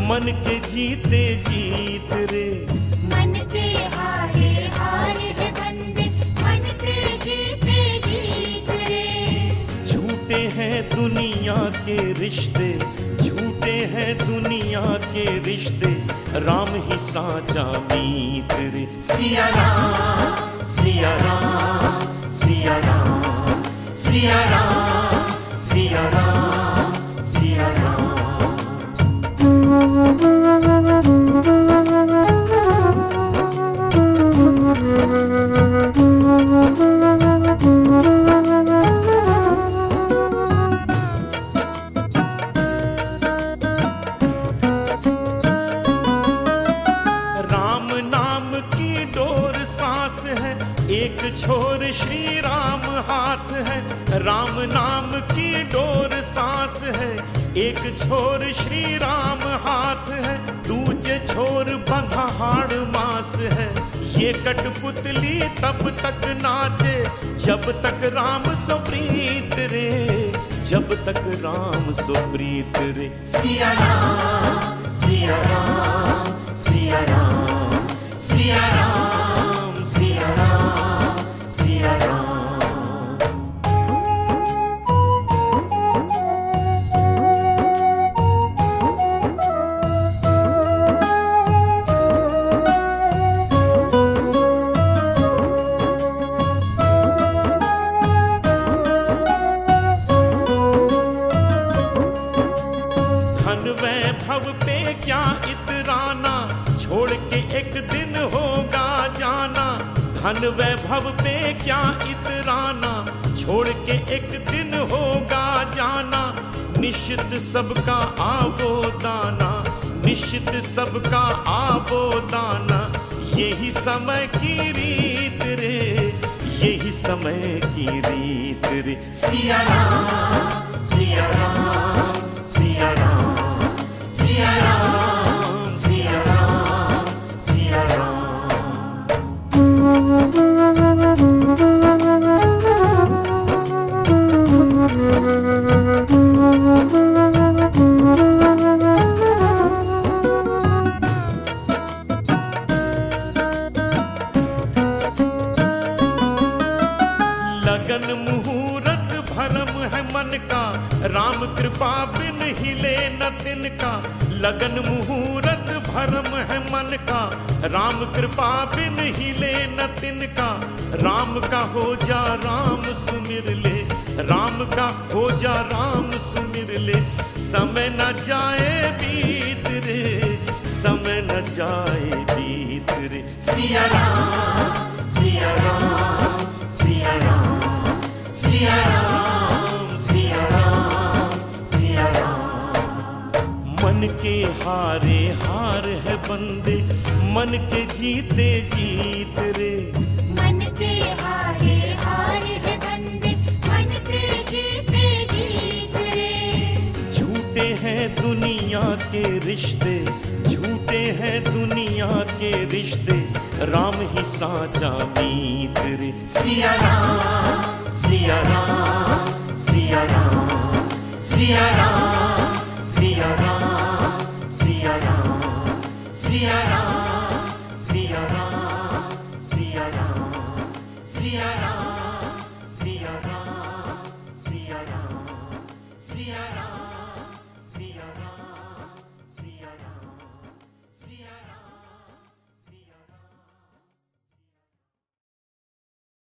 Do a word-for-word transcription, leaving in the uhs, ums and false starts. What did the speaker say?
मन के जीते जीत रे। मन के हारे हार है बंदे, मन के जीते जीत रे। झूठे हैं दुनिया के रिश्ते, झूठे हैं दुनिया के रिश्ते, राम ही साचा मीत रे। सिया राम सिया राम सिया राम सिया राम सिया राम सिया राम। राम नाम की डोर सांस है, एक छोर श्री राम हाथ है। राम नाम की डोर सांस है, एक छोर श्री राम हाथ है, दूजे छोर बंधा हाड़ मास है। ये कठपुतली तब तक नाचे जब तक राम सुप्रीत रे, जब तक राम सुप्रीत रे। सिया राम सिया राम सिया राम सिया राम सिया राम सिया राम। वैभव पे क्या इतराना, छोड़ के एक दिन होगा जाना। धन वैभव पे क्या इतराना, छोड़ के एक दिन होगा जाना। निश्चित सबका आवो दाना, निश्चित सबका आवो दाना। यही समय की रीत रे, यही समय की रीत रे। सिया राम सिया राम सिया राम सिया राम सिया राम सिया राम। लगन मुहूर्त भरम है मन का, राम कृपा बिन हिले न तिनका। लगन मुहूर्त भरम है मन का, राम कृपा बिन हिले न तिनका। राम का हो जा राम सुमिर ले, राम का हो जा राम सुमिर ले। समय न जाए बीत रे, समय न जाए बीत रे। सिया राम सिया राम सिया राम सिया राम सिया राम सिया राम। मन के हारे हार है बंदे, मन के जीते जीत रे। मन के हारे हार है बंदे, मन के जीते जीत रे। झूठे हैं दुनिया के रिश्ते, झूठे हैं दुनिया के रिश्ते, राम ही साचा मीत रे। सिया राम सिया राम सिया राम सिया राम।